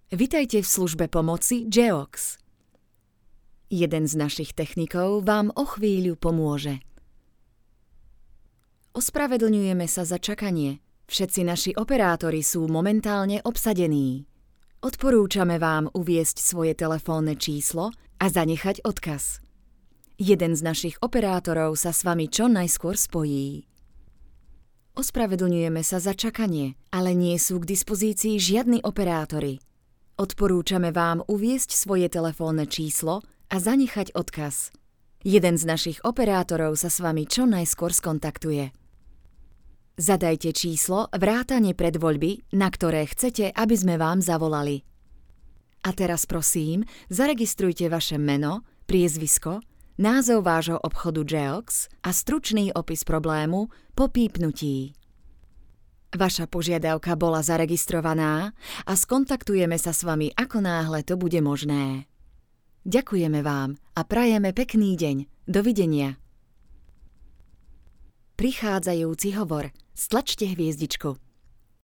Vitajte v službe pomoci Geox. Jeden z našich technikov vám o chvíľu pomôže. Ospravedlňujeme sa za čakanie. Všetci naši operátori sú momentálne obsadení. Odporúčame vám uviesť svoje telefónne číslo a zanechať odkaz. Jeden z našich operátorov sa s vami čo najskôr spojí. Ospravedlňujeme sa za čakanie, ale nie sú k dispozícii žiadni operátori. Odporúčame vám uviesť svoje telefónne číslo a zanechať odkaz. Jeden z našich operátorov sa s vami čo najskôr skontaktuje. Zadajte číslo vrátane predvoľby, na ktoré chcete, aby sme vám zavolali. A teraz prosím, zaregistrujte vaše meno, priezvisko, názov vášho obchodu Geox a stručný opis problému po pípnutí. Vaša požiadavka bola zaregistrovaná a skontaktujeme sa s vami ako náhle to bude možné. Ďakujeme vám a prajeme pekný deň. Dovidenia. Prichádzajúci hovor. Stlačte hviezdičku.